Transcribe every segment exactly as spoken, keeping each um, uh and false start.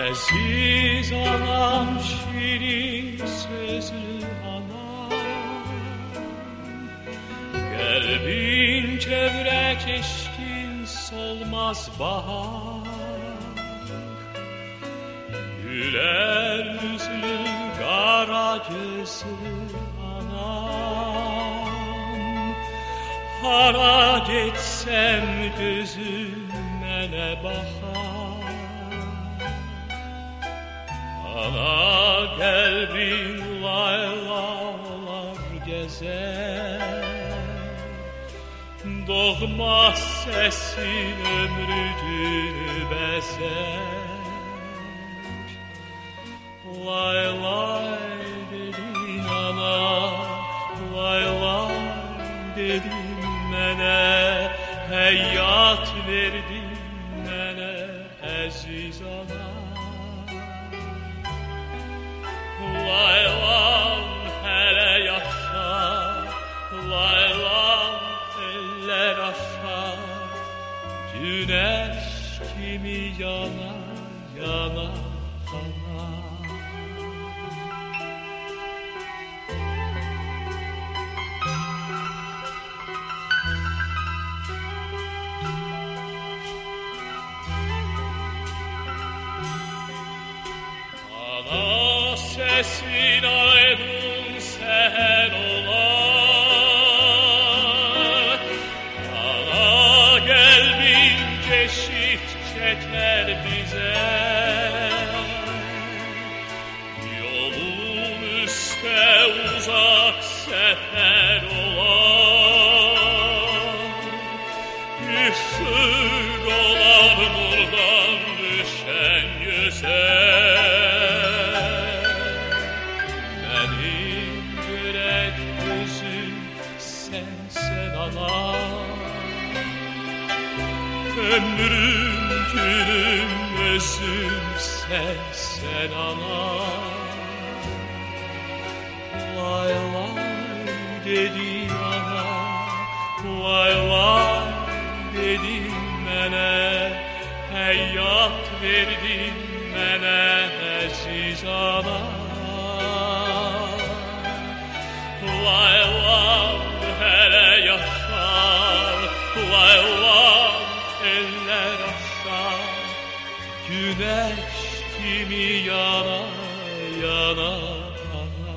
Aziz anam, şirin sözlü anam, kalbin çevre keşkin solmaz bahar. Güler yüzlü kara gözlü anam, hara geçsem gözüm mene bakar. Ana kalbin laylalar gezer, doğmaz sesin ömrünü bezer. Lay lay dedin ana, lay lay dedin mene, hayat verdin mene aziz ana. Lay lay hele yaşa, lay lay eller aşar, güneş kimi yana yana ana. Ana sesin aydın seher olar, ana kalbin keşif çeker bize. Yolun üstte uzak sefer olar, ışık olar nurdan düşen yüze. Ömrüm günüm özüm sen sen ana. Lay lay dedi ana, lay lay dedi mene, hayat verdin mene aziz ana. Lay lay hele yaşar, lay lay eller aşar, güneş kimi yana yana ana.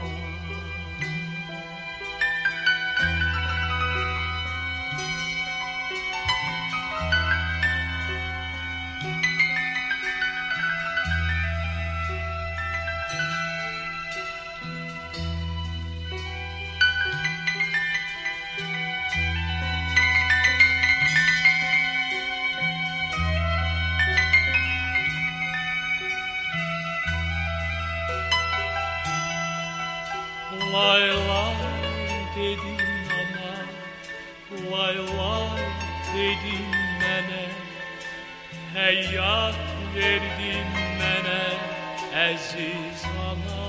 Lay lay dedin ana, lay lay dedin mene, hayat verdin mene aziz ana.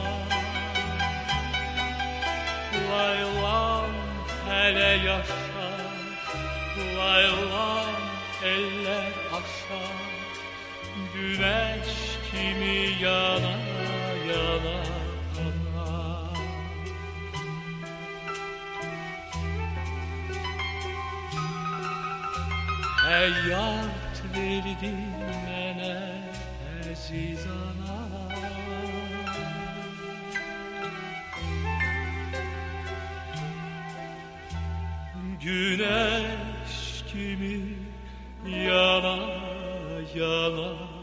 Lay lay hele yaşar, lay lay eller aşar, güneş kimi yana yana. Hayat verdin mene aziz ana. Güneş kimi yana yana.